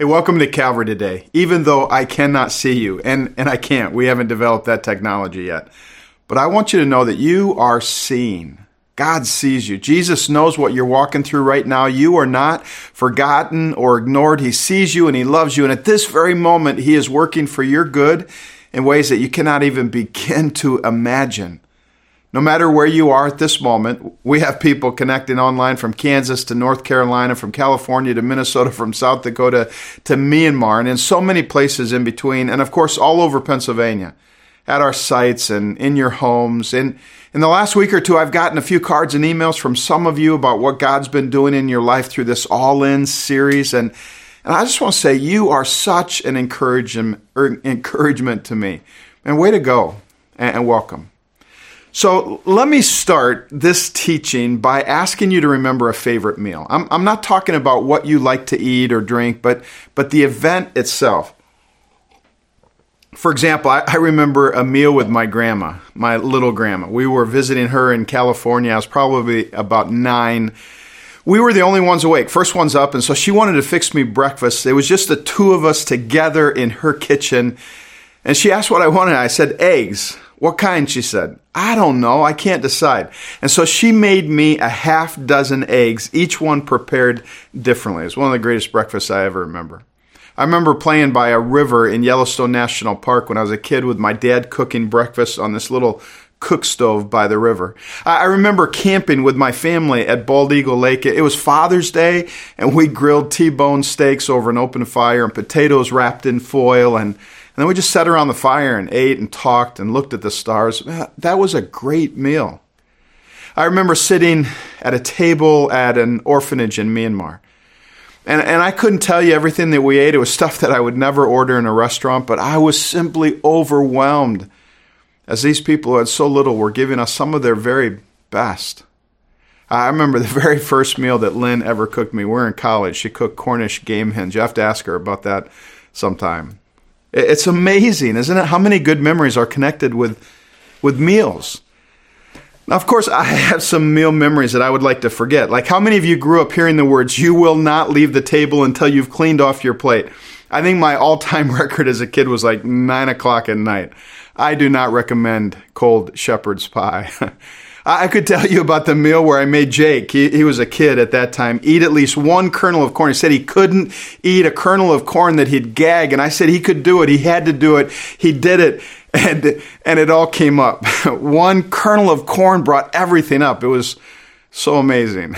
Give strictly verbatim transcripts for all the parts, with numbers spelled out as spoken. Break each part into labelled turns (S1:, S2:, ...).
S1: Hey, welcome to Calvary today. Even though I cannot see you, and, and I can't, we haven't developed that technology yet. But I want you to know that you are seen. God sees you. Jesus knows what you're walking through right now. You are not forgotten or ignored. He sees you and He loves you. And at this very moment, He is working for your good in ways that you cannot even begin to imagine. No matter where you are at this moment, we have people connecting online from Kansas to North Carolina, from California to Minnesota, from South Dakota to Myanmar, and in so many places in between, and of course all over Pennsylvania, at our sites and in your homes. And in the last week or two, I've gotten a few cards and emails from some of you about what God's been doing in your life through this All In series, and and I just want to say you are such an encouragement, or encouragement to me, and way to go, and, and welcome. So let me start this teaching by asking you to remember a favorite meal. I'm, I'm not talking about what you like to eat or drink, but, but the event itself. For example, I, I remember a meal with my grandma, my little grandma. We were visiting her in California. I was probably about nine. We were the only ones awake, first ones up, and so she wanted to fix me breakfast. It was just the two of us together in her kitchen, and she asked what I wanted. I said, eggs. What kind? She said. I don't know. I can't decide. And so she made me a half dozen eggs, each one prepared differently. It's one of the greatest breakfasts I ever remember. I remember playing by a river in Yellowstone National Park when I was a kid with my dad cooking breakfast on this little cook stove by the river. I remember camping with my family at Bald Eagle Lake. It was Father's Day, and we grilled T-bone steaks over an open fire and potatoes wrapped in foil, and And then we just sat around the fire and ate and talked and looked at the stars. That was a great meal. I remember sitting at a table at an orphanage in Myanmar. And, and I couldn't tell you everything that we ate. It was stuff that I would never order in a restaurant, but I was simply overwhelmed as these people who had so little were giving us some of their very best. I remember the very first meal that Lynn ever cooked me. We were in college. She cooked Cornish game hens. You have to ask her about that sometime. It's amazing, isn't it? How many good memories are connected with, with meals. Now, of course, I have some meal memories that I would like to forget. Like, how many of you grew up hearing the words, "You will not leave the table until you've cleaned off your plate"? I think my all-time record as a kid was like nine o'clock at night. I do not recommend cold shepherd's pie. I could tell you about the meal where I made Jake, he, he was a kid at that time, eat at least one kernel of corn. He said he couldn't eat a kernel of corn that he'd gag, and I said he could do it. He had to do it. He did it, and and it all came up. One kernel of corn brought everything up. It was so amazing.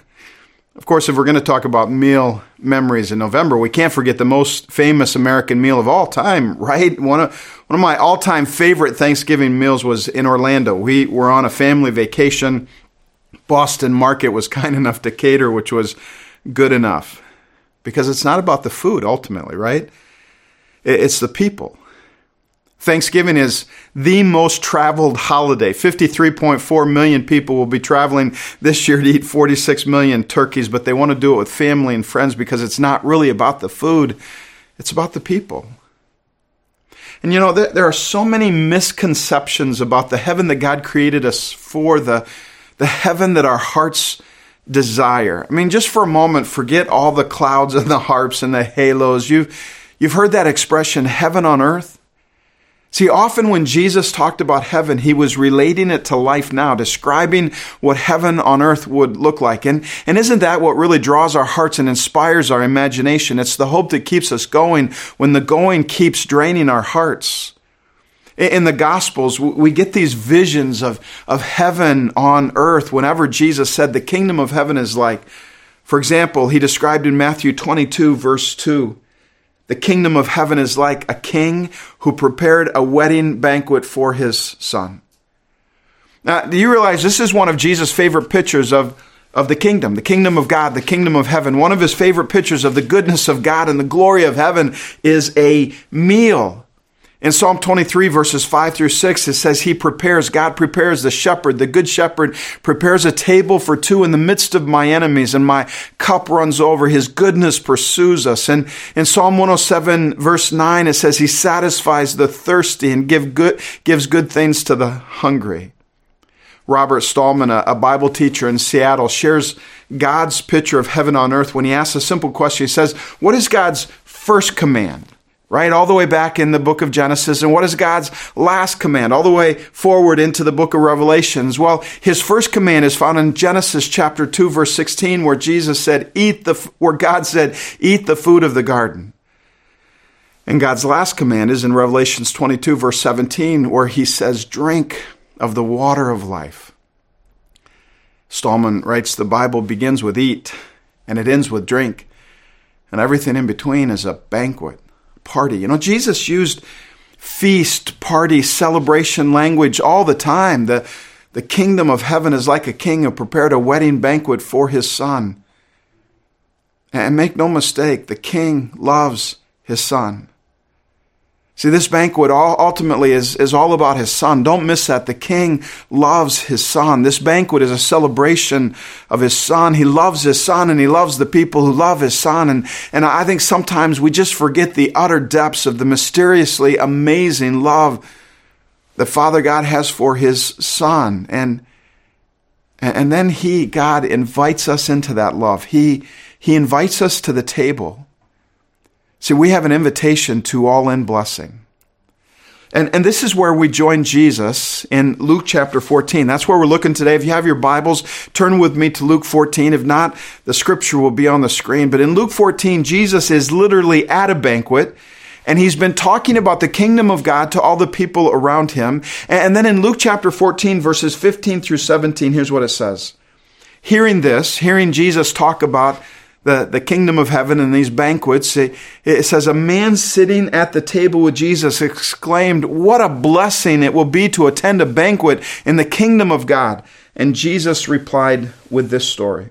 S1: Of course, if we're going to talk about meal memories in November, we can't forget the most famous American meal of all time, right? One of one of my all-time favorite Thanksgiving meals was in Orlando. We were on a family vacation. Boston Market was kind enough to cater, which was good enough. Because it's not about the food, ultimately, right? It's the people. Thanksgiving is the most traveled holiday. fifty-three point four million people will be traveling this year to eat forty-six million turkeys, but they want to do it with family and friends because it's not really about the food. It's about the people. And you know, there are so many misconceptions about the heaven that God created us for, the, the heaven that our hearts desire. I mean, just for a moment, forget all the clouds and the harps and the halos. You've, you've heard that expression, heaven on earth. See, often when Jesus talked about heaven, he was relating it to life now, describing what heaven on earth would look like. And, and isn't that what really draws our hearts and inspires our imagination? It's the hope that keeps us going when the going keeps draining our hearts. In the Gospels, we get these visions of, of heaven on earth whenever Jesus said the kingdom of heaven is like. For example, he described in Matthew twenty-two, verse two, the kingdom of heaven is like a king who prepared a wedding banquet for his son. Now, do you realize this is one of Jesus' favorite pictures of, of the kingdom, the kingdom of God, the kingdom of heaven? One of his favorite pictures of the goodness of God and the glory of heaven is a meal. In Psalm twenty-three, verses five through six, it says he prepares, God prepares, the shepherd, the good shepherd, prepares a table for two in the midst of my enemies, and my cup runs over. His goodness pursues us. And in Psalm one oh seven, verse nine, it says he satisfies the thirsty and give good, gives good things to the hungry. Robert Stallman, a, a Bible teacher in Seattle, shares God's picture of heaven on earth when he asks a simple question. He says, what is God's first command? Right, all the way back in the book of Genesis. And what is God's last command? All the way forward into the book of Revelations. Well, his first command is found in Genesis chapter two, verse sixteen, where Jesus said, eat the, where God said, eat the food of the garden. And God's last command is in Revelations twenty-two, verse seventeen, where he says, drink of the water of life. Stallman writes, the Bible begins with eat, and it ends with drink. And everything in between is a banquet. Party. You know, Jesus used feast, party, celebration language all the time. The, the kingdom of heaven is like a king who prepared a wedding banquet for his son. And make no mistake, the king loves his son. See, this banquet all, ultimately is, is all about his son. Don't miss that. The king loves his son. This banquet is a celebration of his son. He loves his son, and he loves the people who love his son. And, and I think sometimes we just forget the utter depths of the mysteriously amazing love that Father God has for his son. And, and then he, God, invites us into that love. He, he invites us to the table. See, we have an invitation to all-in blessing. And, and this is where we join Jesus in Luke chapter fourteen. That's where we're looking today. If you have your Bibles, turn with me to Luke fourteen. If not, the scripture will be on the screen. But in Luke fourteen, Jesus is literally at a banquet, and he's been talking about the kingdom of God to all the people around him. And then in Luke chapter fourteen, verses fifteen through seventeen, here's what it says. Hearing this, hearing Jesus talk about The, the kingdom of heaven and these banquets, it, it says, a man sitting at the table with Jesus exclaimed, what a blessing it will be to attend a banquet in the kingdom of God. And Jesus replied with this story.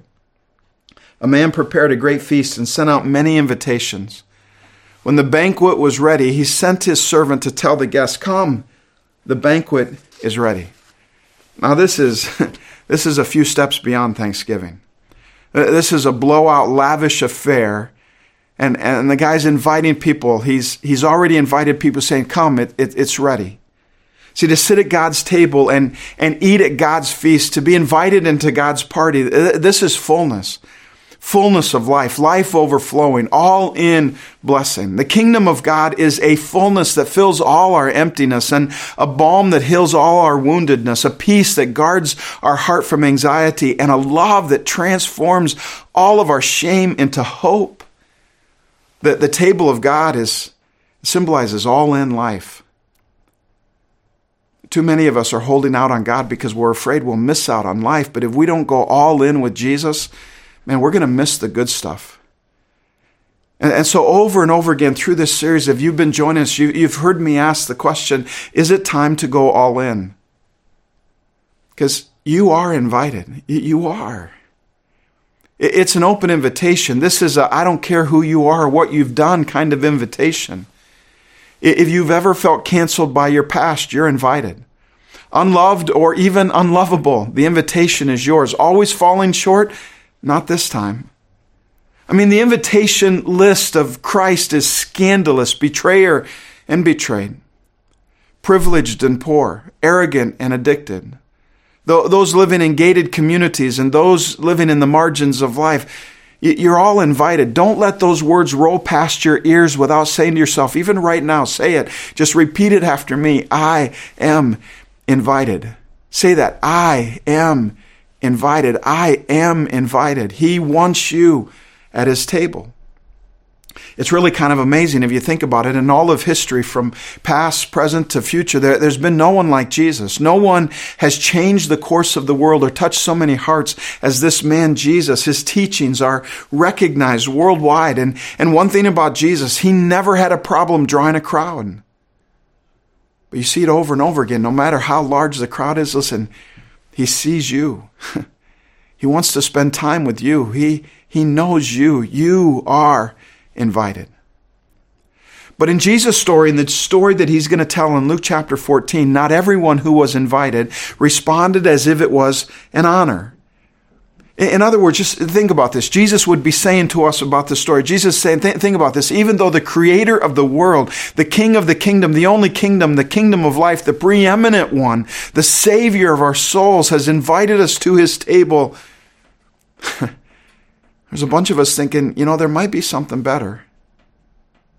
S1: A man prepared a great feast and sent out many invitations. When the banquet was ready, he sent his servant to tell the guests, come, the banquet is ready. Now this is, this is a few steps beyond Thanksgiving. This is a blowout, lavish affair, and, and the guy's inviting people. He's he's already invited people saying, come, it, it, it's ready. See, to sit at God's table and, and eat at God's feast, to be invited into God's party, this is fullness. Fullness of life, life overflowing, all in blessing. The kingdom of God is a fullness that fills all our emptiness, and a balm that heals all our woundedness, a peace that guards our heart from anxiety, and a love that transforms all of our shame into hope. The, the table of God is symbolizes all in life. Too many of us are holding out on God because we're afraid we'll miss out on life, but if we don't go all in with Jesus, man, we're going to miss the good stuff. And, and so over and over again through this series, if you've been joining us, you, you've heard me ask the question, is it time to go all in? Because you are invited. You, you are. It, it's an open invitation. This is a I don't care who you are or what you've done kind of invitation. If you've ever felt canceled by your past, you're invited. Unloved or even unlovable, the invitation is yours. Always falling short? Not this time. I mean, the invitation list of Christ is scandalous, betrayer and betrayed, privileged and poor, arrogant and addicted. Those living in gated communities and those living in the margins of life, you're all invited. Don't let those words roll past your ears without saying to yourself, even right now, say it. Just repeat it after me. I am invited. Say that. I am invited. I am invited. He wants you at his table. It's really kind of amazing if you think about it. In all of history, from past, present to future, there, there's been no one like Jesus. No one has changed the course of the world or touched so many hearts as this man Jesus. His teachings are recognized worldwide. And, and one thing about Jesus, he never had a problem drawing a crowd. But you see it over and over again. No matter how large the crowd is, listen, he sees you. He wants to spend time with you. He, he knows you. You are invited. But in Jesus' story, in the story that he's going to tell in Luke chapter fourteen, not everyone who was invited responded as if it was an honor. In other words, just think about this. Jesus would be saying to us about this story. Jesus is saying, th- think about this. Even though the creator of the world, the king of the kingdom, the only kingdom, the kingdom of life, the preeminent one, the savior of our souls has invited us to his table. There's a bunch of us thinking, you know, there might be something better.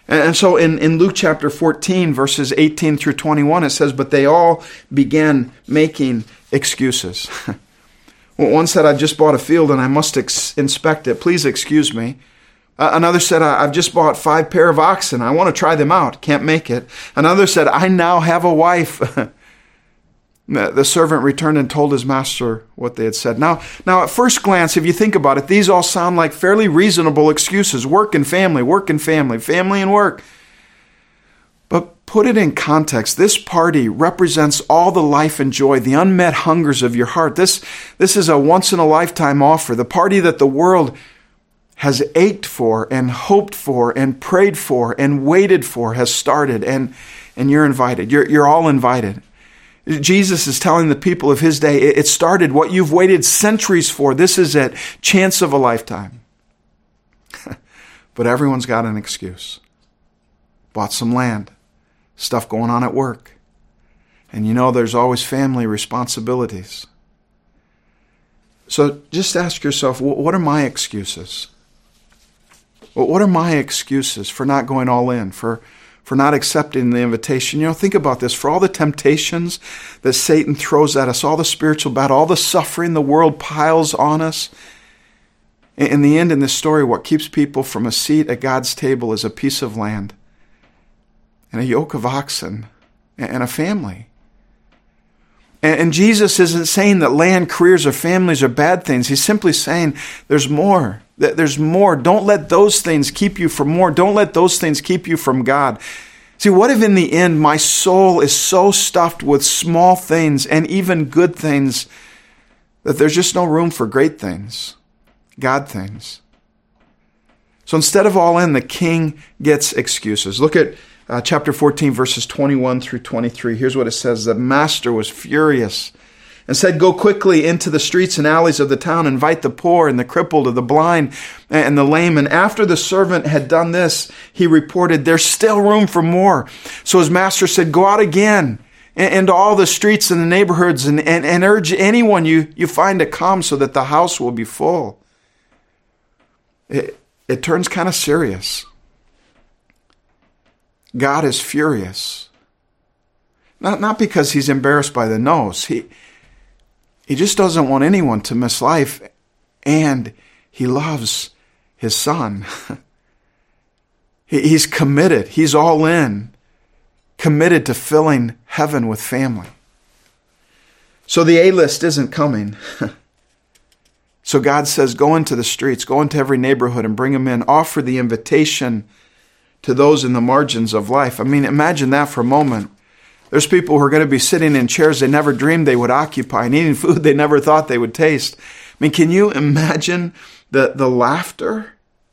S1: And so in, in Luke chapter fourteen, verses eighteen through twenty-one, it says, but they all began making excuses. One said, I've just bought a field and I must ex- inspect it. Please excuse me. Uh, another said, I've just bought five pair of oxen. I want to try them out. Can't make it. Another said, I now have a wife. The servant returned and told his master what they had said. Now, now, at first glance, if you think about it, these all sound like fairly reasonable excuses. Work and family, work and family, family and work. But put it in context. This party represents all the life and joy, the unmet hungers of your heart. This, this is a once-in-a-lifetime offer. The party that the world has ached for and hoped for and prayed for and waited for has started, and, and you're invited. You're, you're all invited. Jesus is telling the people of his day, it started what you've waited centuries for. This is it. Chance of a lifetime. But everyone's got an excuse. Bought some land. Stuff going on at work. And you know there's always family responsibilities. So just ask yourself, what are my excuses? What are my excuses for not going all in, for for not accepting the invitation? You know, think about this. For all the temptations that Satan throws at us, all the spiritual battle, all the suffering the world piles on us, in the end, in this story, what keeps people from a seat at God's table is a piece of land and a yoke of oxen and a family. And Jesus isn't saying that land, careers, or families are bad things. He's simply saying there's more. There's more. Don't let those things keep you from more. Don't let those things keep you from God. See, what if in the end my soul is so stuffed with small things and even good things that there's just no room for great things, God things? So instead of all in, the king gets excuses. Look at uh, chapter fourteen, verses twenty-one through twenty-three. Here's what it says. The master was furious and said, go quickly into the streets and alleys of the town, invite the poor and the crippled, and the blind and the lame. And after the servant had done this, he reported, there's still room for more. So his master said, go out again into all the streets and the neighborhoods and, and, and urge anyone you, you find to come so that the house will be full. It, it turns kind of serious. God is furious. Not, not because he's embarrassed by the no's. He He just doesn't want anyone to miss life, and he loves his son. He's committed. He's all in, committed to filling heaven with family. So the A-list isn't coming. So God says, go into the streets, go into every neighborhood and bring them in. Offer the invitation to those in the margins of life. I mean, imagine that for a moment. There's people who are going to be sitting in chairs they never dreamed they would occupy and eating food they never thought they would taste. I mean, can you imagine the, the laughter?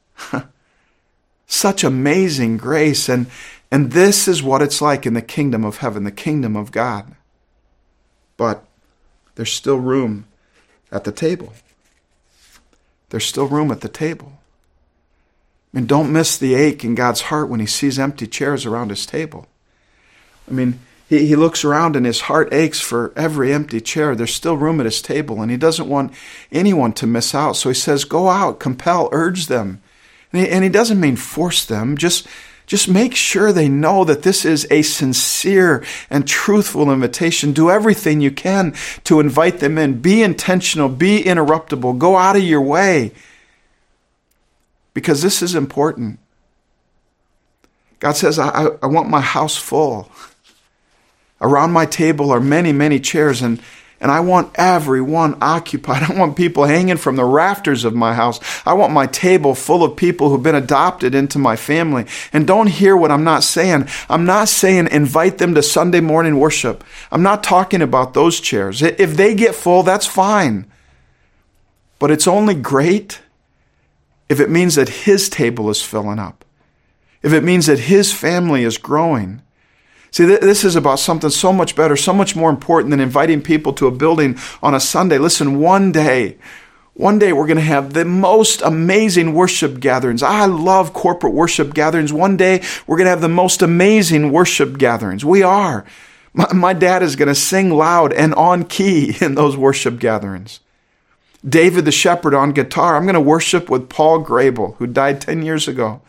S1: Such amazing grace. And, and this is what it's like in the kingdom of heaven, the kingdom of God. But there's still room at the table. There's still room at the table. I mean, don't miss the ache in God's heart when he sees empty chairs around his table. I mean, He, he looks around and his heart aches for every empty chair. There's still room at his table, and he doesn't want anyone to miss out. So he says, go out, compel, urge them. And he, and he doesn't mean force them. Just, just make sure they know that this is a sincere and truthful invitation. Do everything you can to invite them in. Be intentional. Be interruptible. Go out of your way. Because this is important. God says, I, I want my house full. Around my table are many, many chairs, and, and I want everyone occupied. I want people hanging from the rafters of my house. I want my table full of people who've been adopted into my family. And don't hear what I'm not saying. I'm not saying invite them to Sunday morning worship. I'm not talking about those chairs. If they get full, that's fine. But it's only great if it means that his table is filling up. If it means that his family is growing. See, this is about something so much better, so much more important than inviting people to a building on a Sunday. Listen, one day, one day we're going to have the most amazing worship gatherings. I love corporate worship gatherings. One day we're going to have the most amazing worship gatherings. We are. My, my dad is going to sing loud and on key in those worship gatherings. David the shepherd on guitar. I'm going to worship with Paul Grable, who died ten years ago.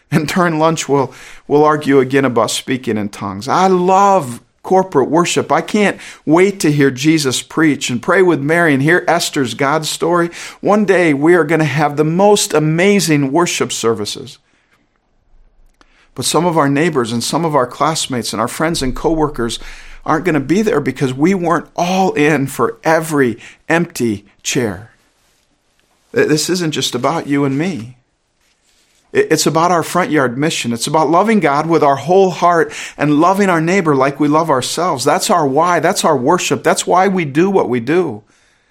S1: And during lunch, we'll, we'll argue again about speaking in tongues. I love corporate worship. I can't wait to hear Jesus preach and pray with Mary and hear Esther's God story. One day, we are going to have the most amazing worship services. But some of our neighbors and some of our classmates and our friends and coworkers aren't going to be there because we weren't all in for every empty chair. This isn't just about you and me. It's about our front yard mission. It's about loving God with our whole heart and loving our neighbor like we love ourselves. That's our why. That's our worship. That's why we do what we do.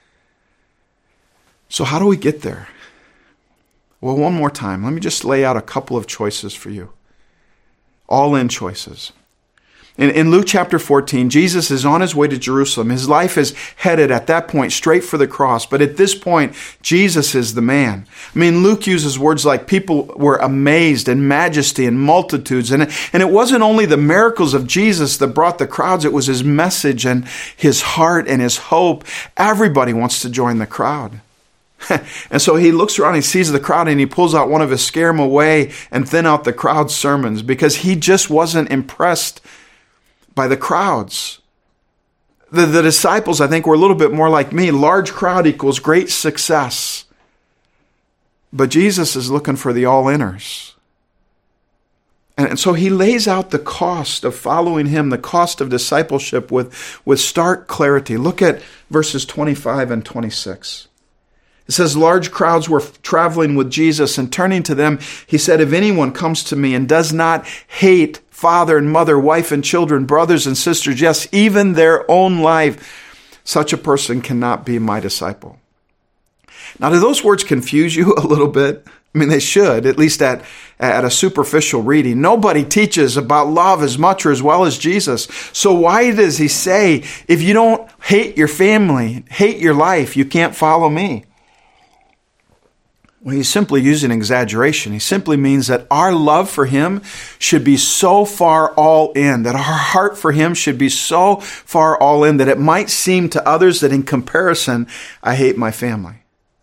S1: So how do we get there? Well, one more time, let me just lay out a couple of choices for you. All-in choices. In, in Luke chapter fourteen, Jesus is on his way to Jerusalem. His life is headed at that point straight for the cross. But at this point, Jesus is the man. I mean, Luke uses words like people were amazed and majesty and multitudes. And, and it wasn't only the miracles of Jesus that brought the crowds. It was his message and his heart and his hope. Everybody wants to join the crowd. And so he looks around, he sees the crowd, and he pulls out one of his scare 'em away and thin out the crowd's sermons because he just wasn't impressed by the crowds. The, the disciples, I think, were a little bit more like me. Large crowd equals great success. But Jesus is looking for the all-inners. And, and so he lays out the cost of following him, the cost of discipleship with, with stark clarity. Look at verses twenty-five and twenty-six. It says, large crowds were traveling with Jesus, and turning to them, he said, if anyone comes to me and does not hate father and mother, wife and children, brothers and sisters, yes, even their own life, such a person cannot be my disciple. Now, do those words confuse you a little bit? I mean, they should, at least at, at a superficial reading. Nobody teaches about love as much or as well as Jesus. So why does he say, if you don't hate your family, hate your life, you can't follow me? Well, he's simply using exaggeration. He simply means that our love for him should be so far all in, that our heart for him should be so far all in that it might seem to others that in comparison, I hate my family.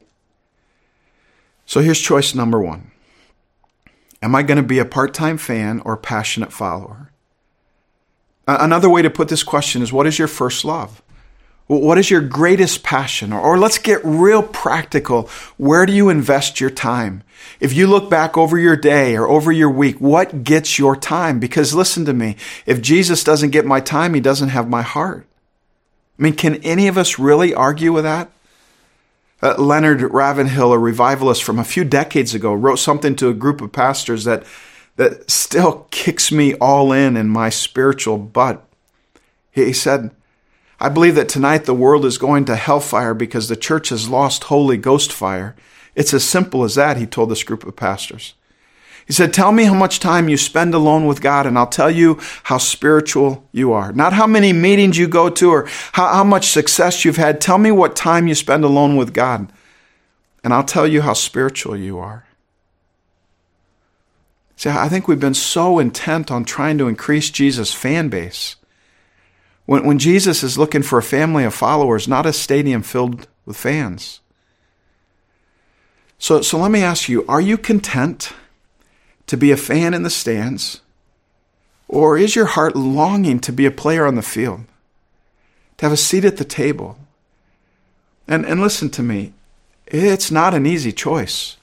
S1: So here's choice number one. Am I going to be a part-time fan or passionate follower? Another way to put this question is, what is your first love? What is your greatest passion? Or, or let's get real practical. Where do you invest your time? If you look back over your day or over your week, what gets your time? Because listen to me, if Jesus doesn't get my time, he doesn't have my heart. I mean, can any of us really argue with that? Uh, Leonard Ravenhill, a revivalist from a few decades ago, wrote something to a group of pastors that, that still kicks me all in in my spiritual butt. He said, I believe that tonight the world is going to hellfire because the church has lost Holy Ghost fire. It's as simple as that, he told this group of pastors. He said, tell me how much time you spend alone with God, and I'll tell you how spiritual you are. Not how many meetings you go to or how, how much success you've had. Tell me what time you spend alone with God, and I'll tell you how spiritual you are. See, I think we've been so intent on trying to increase Jesus' fan base. When, when Jesus is looking for a family of followers, not a stadium filled with fans. So, so let me ask you, are you content to be a fan in the stands? Or is your heart longing to be a player on the field? To have a seat at the table? And, and listen to me, it's not an easy choice.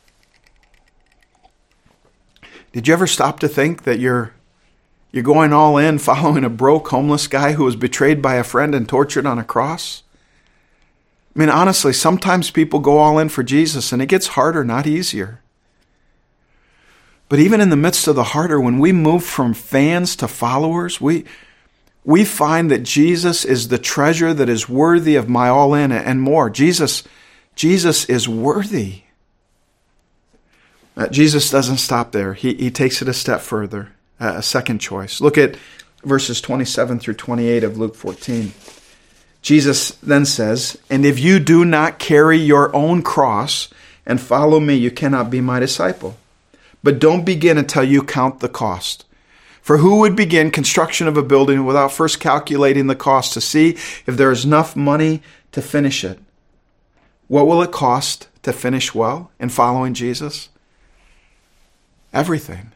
S1: Did you ever stop to think that you're You're going all in following a broke, homeless guy who was betrayed by a friend and tortured on a cross? I mean, honestly, sometimes people go all in for Jesus and it gets harder, not easier. But even in the midst of the harder, when we move from fans to followers, we, we find that Jesus is the treasure that is worthy of my all in and more. Jesus, Jesus is worthy. Uh, Jesus doesn't stop there. He, he takes it a step further. Uh, a second choice. Look at verses twenty-seven through twenty-eight of Luke fourteen. Jesus then says, and if you do not carry your own cross and follow me, you cannot be my disciple. But don't begin until you count the cost. For who would begin construction of a building without first calculating the cost to see if there is enough money to finish it? What will it cost to finish well in following Jesus? everything.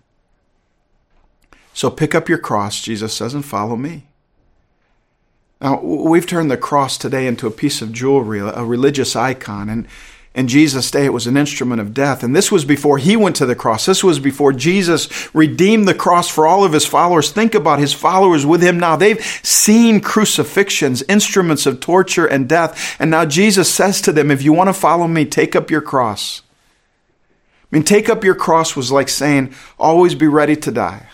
S1: So pick up your cross, Jesus says, and follow me. Now, we've turned the cross today into a piece of jewelry, a religious icon. And in Jesus' day, it was an instrument of death. And this was before he went to the cross. This was before Jesus redeemed the cross for all of his followers. Think about his followers with him now. They've seen crucifixions, instruments of torture and death. And now Jesus says to them, if you want to follow me, take up your cross. I mean, take up your cross was like saying, always be ready to die.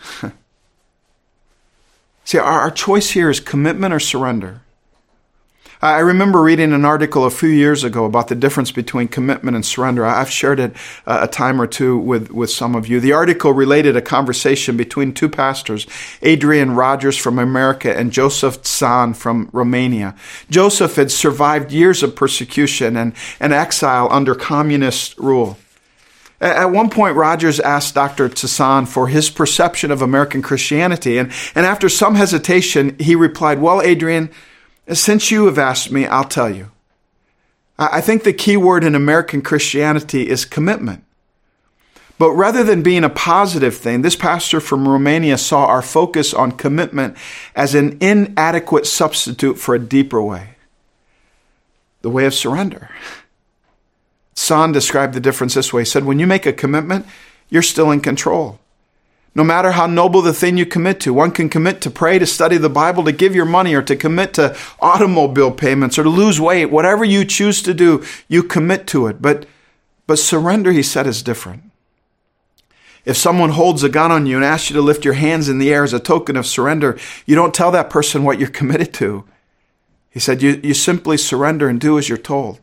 S1: See, our, our choice here is commitment or surrender. I remember reading an article a few years ago about the difference between commitment and surrender. I've shared it a time or two with, with some of you. The article related a conversation between two pastors, Adrian Rogers from America and Joseph Tson from Romania. Joseph had survived years of persecution and, and exile under communist rule. At one point, Rogers asked Doctor Tson for his perception of American Christianity, and, and after some hesitation, he replied, well, Adrian, since you have asked me, I'll tell you. I think the key word in American Christianity is commitment. But rather than being a positive thing, this pastor from Romania saw our focus on commitment as an inadequate substitute for a deeper way, the way of surrender. Tson described the difference this way. He said, when you make a commitment, you're still in control. No matter how noble the thing you commit to, one can commit to pray, to study the Bible, to give your money, or to commit to automobile payments, or to lose weight. Whatever you choose to do, you commit to it. But, but surrender, he said, is different. If someone holds a gun on you and asks you to lift your hands in the air as a token of surrender, you don't tell that person what you're committed to. He said, you, you simply surrender and do as you're told.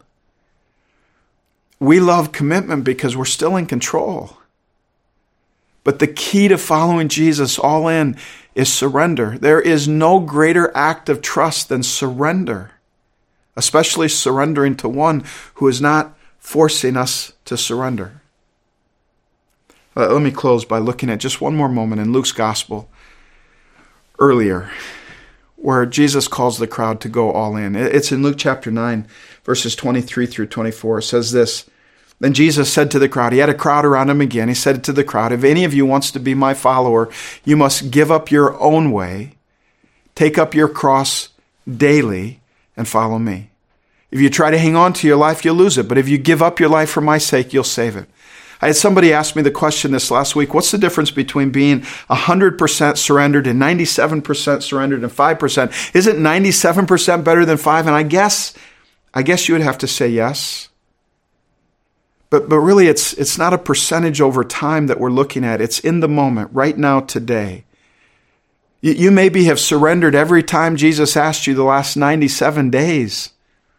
S1: We love commitment because we're still in control. But the key to following Jesus all in is surrender. There is no greater act of trust than surrender, especially surrendering to one who is not forcing us to surrender. Uh, let me close by looking at just one more moment in Luke's gospel earlier, where Jesus calls the crowd to go all in. It's in Luke chapter nine, verses twenty-three through twenty-four. It says this, then Jesus said to the crowd, he had a crowd around him again. He said to the crowd, if any of you wants to be my follower, you must give up your own way, take up your cross daily, and follow me. If you try to hang on to your life, you'll lose it. But if you give up your life for my sake, you'll save it. I had somebody ask me the question this last week, what's the difference between being one hundred percent surrendered and ninety-seven percent surrendered and five percent? Isn't ninety-seven percent better than five? And I guess, I guess you would have to say yes. But, but really, it's, it's not a percentage over time that we're looking at. It's in the moment, right now, today. You, you maybe have surrendered every time Jesus asked you the last ninety-seven days.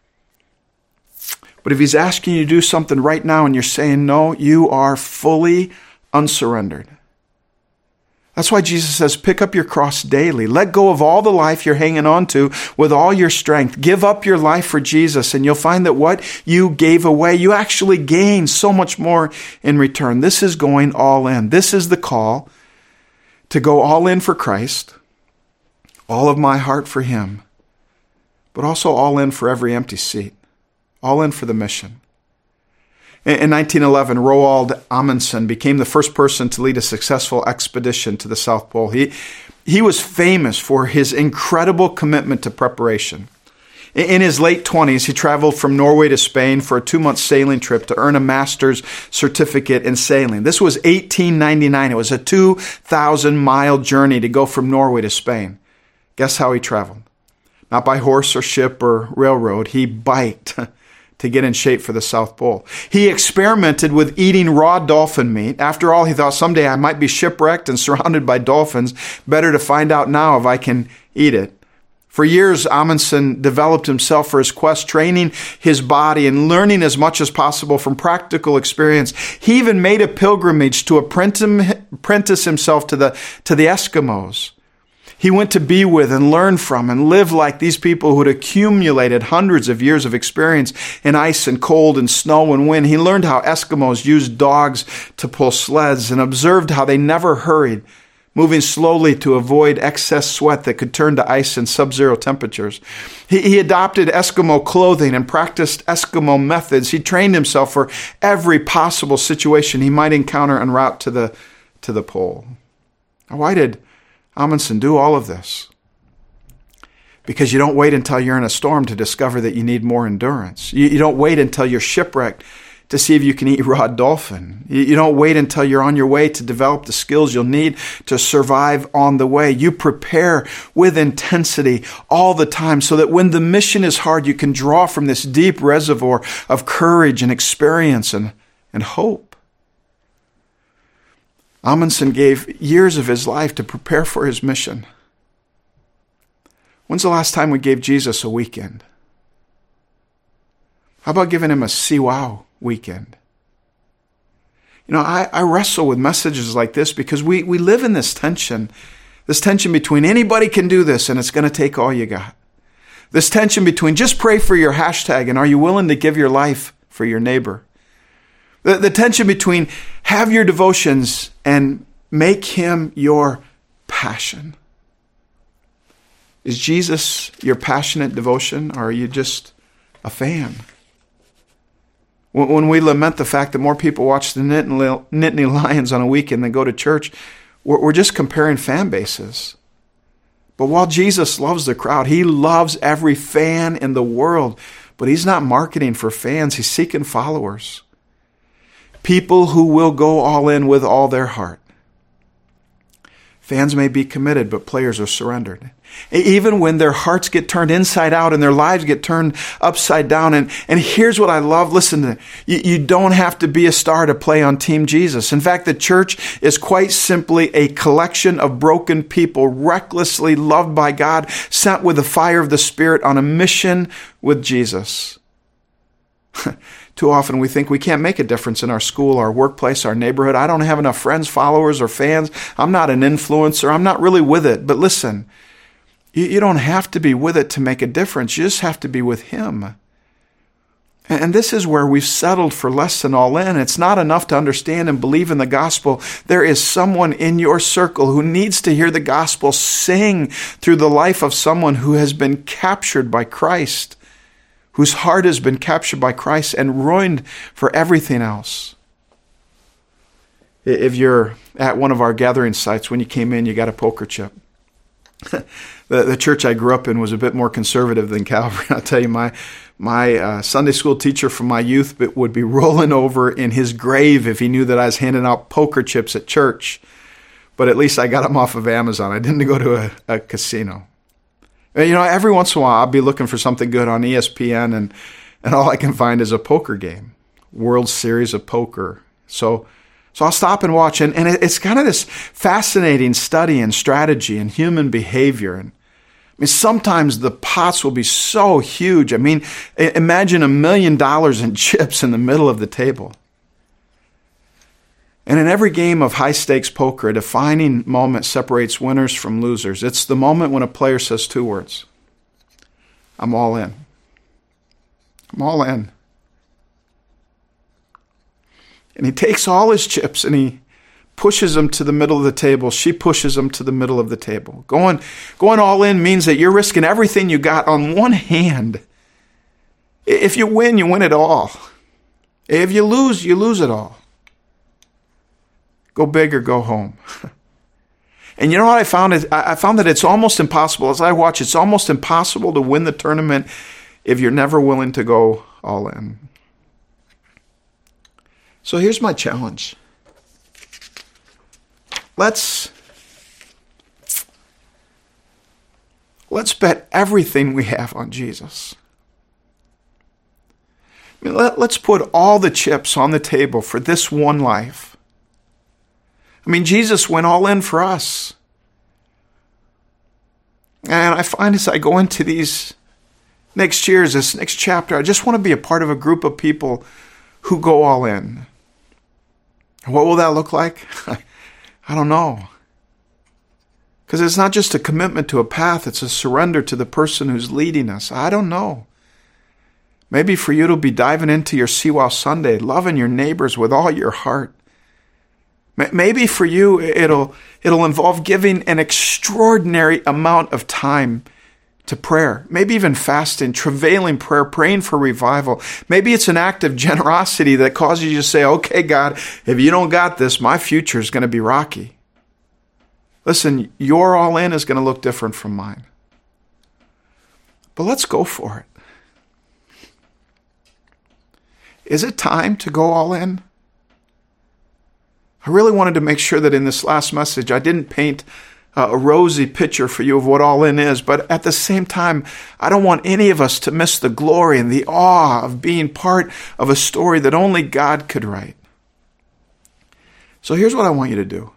S1: But if he's asking you to do something right now and you're saying no, you are fully unsurrendered. That's why Jesus says, pick up your cross daily. Let go of all the life you're hanging on to with all your strength. Give up your life for Jesus, and you'll find that what you gave away, you actually gain so much more in return. This is going all in. This is the call to go all in for Christ, all of my heart for him, but also all in for every empty seat, all in for the mission. In nineteen eleven, Roald Amundsen became the first person to lead a successful expedition to the South Pole. He, he was famous for his incredible commitment to preparation. In his late twenties, he traveled from Norway to Spain for a two-month sailing trip to earn a master's certificate in sailing. This was eighteen ninety-nine. It was a two thousand mile journey to go from Norway to Spain. Guess how he traveled? Not by horse or ship or railroad. He biked to get in shape for the South Pole. He experimented with eating raw dolphin meat. After all, he thought someday I might be shipwrecked and surrounded by dolphins. Better to find out now if I can eat it. For years, Amundsen developed himself for his quest, training his body and learning as much as possible from practical experience. He even made a pilgrimage to apprentice himself to the, to the Eskimos. He went to be with and learn from and live like these people who had accumulated hundreds of years of experience in ice and cold and snow and wind. He learned how Eskimos used dogs to pull sleds and observed how they never hurried. moving slowly to avoid excess sweat that could turn to ice in sub-zero temperatures. He, he adopted Eskimo clothing and practiced Eskimo methods. He trained himself for every possible situation he might encounter en route to the, to the pole. Now, why did Amundsen do all of this? Because you don't wait until you're in a storm to discover that you need more endurance. You, you don't wait until you're shipwrecked to see if you can eat raw dolphin. You, you don't wait until you're on your way to develop the skills you'll need to survive on the way. You prepare with intensity all the time so that when the mission is hard, you can draw from this deep reservoir of courage and experience and, and hope. Amundsen gave years of his life to prepare for his mission. When's the last time we gave Jesus a weekend? How about giving him a see wow weekend? You know, I, I wrestle with messages like this because we, we live in this tension, this tension between anybody can do this and it's going to take all you got. This tension between just pray for your hashtag and are you willing to give your life for your neighbor? The, the tension between have your devotions and make him your passion. Is Jesus your passionate devotion, or are you just a fan? When we lament the fact that more people watch the Nittany Lions on a weekend than go to church, we're just comparing fan bases. But while Jesus loves the crowd, he loves every fan in the world, but he's not marketing for fans. He's seeking followers. People who will go all in with all their heart. Fans may be committed, but players are surrendered. Even when their hearts get turned inside out and their lives get turned upside down. And, and here's what I love. Listen, to, you, you don't have to be a star to play on Team Jesus. In fact, the church is quite simply a collection of broken people, recklessly loved by God, sent with the fire of the Spirit on a mission with Jesus. Too often we think we can't make a difference in our school, our workplace, our neighborhood. I don't have enough friends, followers, or fans. I'm not an influencer. I'm not really with it. But listen, you, you don't have to be with it to make a difference. You just have to be with him. And, and this is where we've settled for less than all in. It's not enough to understand and believe in the gospel. There is someone in your circle who needs to hear the gospel sing through the life of someone who has been captured by Christ, whose heart has been captured by Christ and ruined for everything else. If you're at one of our gathering sites, when you came in, you got a poker chip. the, the church I grew up in was a bit more conservative than Calvary. I'll tell you, my my uh, Sunday school teacher from my youth would be rolling over in his grave if he knew that I was handing out poker chips at church. But at least I got them off of Amazon. I didn't go to a, a casino. You know, every once in a while, I'll be looking for something good on E S P N, and, and all I can find is a poker game, World Series of Poker. So so I'll stop and watch, and, and it's kind of this fascinating study in strategy and human behavior. And I mean, sometimes the pots will be so huge. I mean, imagine a million dollars in chips in the middle of the table. And in every game of high-stakes poker, a defining moment separates winners from losers. It's the moment when a player says two words. I'm all in. I'm all in. And he takes all his chips and he pushes them to the middle of the table. She pushes them to the middle of the table. Going, going all in means that you're risking everything you got on one hand. If you win, you win it all. If you lose, you lose it all. Go big or go home. And you know what I found? Is I found that it's almost impossible. As I watch, it's almost impossible to win the tournament if you're never willing to go all in. So here's my challenge. Let's, let's bet everything we have on Jesus. I mean, let, let's put all the chips on the table for this one life. I mean, Jesus went all in for us. And I find as I go into these next years, this next chapter, I just want to be a part of a group of people who go all in. What will that look like? I don't know. Because it's not just a commitment to a path, it's a surrender to the person who's leading us. I don't know. Maybe for you it'll be diving into your See Wow Sunday, loving your neighbors with all your heart. Maybe for you, it'll, it'll involve giving an extraordinary amount of time to prayer, maybe even fasting, travailing prayer, praying for revival. Maybe it's an act of generosity that causes you to say, okay, God, if you don't got this, my future is going to be rocky. Listen, your all in is going to look different from mine. But let's go for it. Is it time to go all in? I really wanted to make sure that in this last message, I didn't paint a rosy picture for you of what all in is, but at the same time, I don't want any of us to miss the glory and the awe of being part of a story that only God could write. So here's what I want you to do.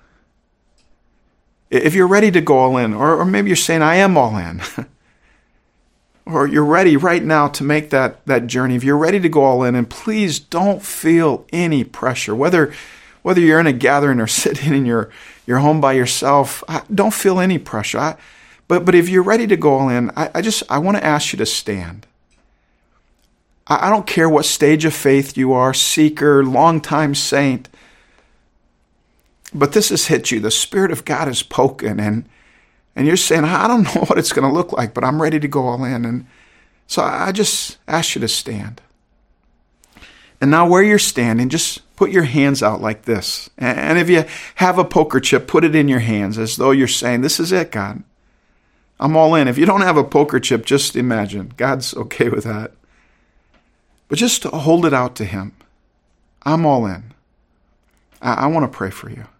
S1: If you're ready to go all in, or, or maybe you're saying, I am all in, or you're ready right now to make that, that journey, if you're ready to go all in, and please don't feel any pressure, whether whether you're in a gathering or sitting in your, your home by yourself, I don't feel any pressure. I, but but if you're ready to go all in, I, I just I want to ask you to stand. I, I don't care what stage of faith you are, seeker, longtime saint, but this has hit you. The Spirit of God is poking, and and you're saying, I don't know what it's going to look like, but I'm ready to go all in. And so I just ask you to stand. And now where you're standing, just put your hands out like this. And if you have a poker chip, put it in your hands as though you're saying, this is it, God. I'm all in. If you don't have a poker chip, just imagine. God's okay with that. But just hold it out to Him. I'm all in. I, I want to pray for you.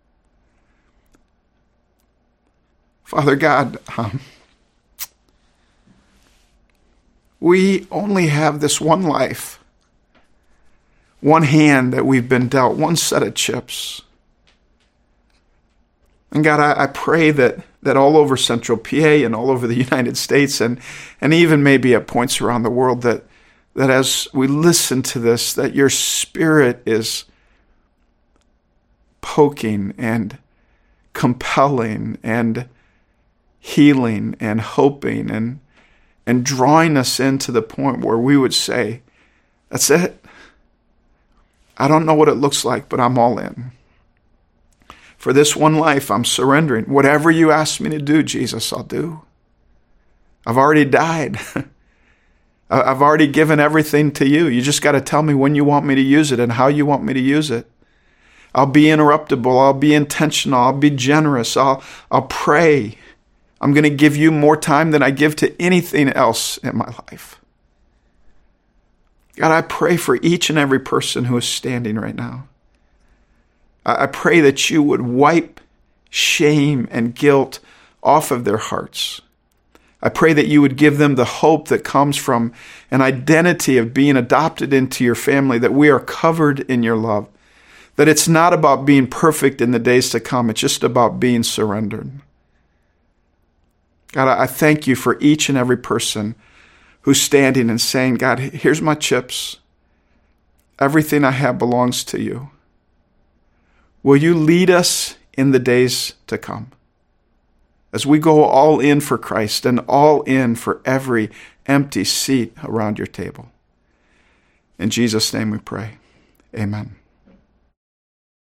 S1: Father God, um, we only have this one life. One hand that we've been dealt, one set of chips. And God, I, I pray that, that all over Central P A and all over the United States and, and even maybe at points around the world that, that as we listen to this, that your Spirit is poking and compelling and healing and hoping and, and drawing us into the point where we would say, that's it. I don't know what it looks like, but I'm all in. For this one life, I'm surrendering. Whatever you ask me to do, Jesus, I'll do. I've already died. I've already given everything to you. You just got to tell me when you want me to use it and how you want me to use it. I'll be interruptible. I'll be intentional. I'll be generous. I'll, I'll pray. I'm going to give you more time than I give to anything else in my life. God, I pray for each and every person who is standing right now. I pray that you would wipe shame and guilt off of their hearts. I pray that you would give them the hope that comes from an identity of being adopted into your family, that we are covered in your love, that it's not about being perfect in the days to come, it's just about being surrendered. God, I thank you for each and every person who's standing and saying, God, here's my chips. Everything I have belongs to you. Will you lead us in the days to come as we go all in for Christ and all in for every empty seat around your table? In Jesus' name we pray. Amen.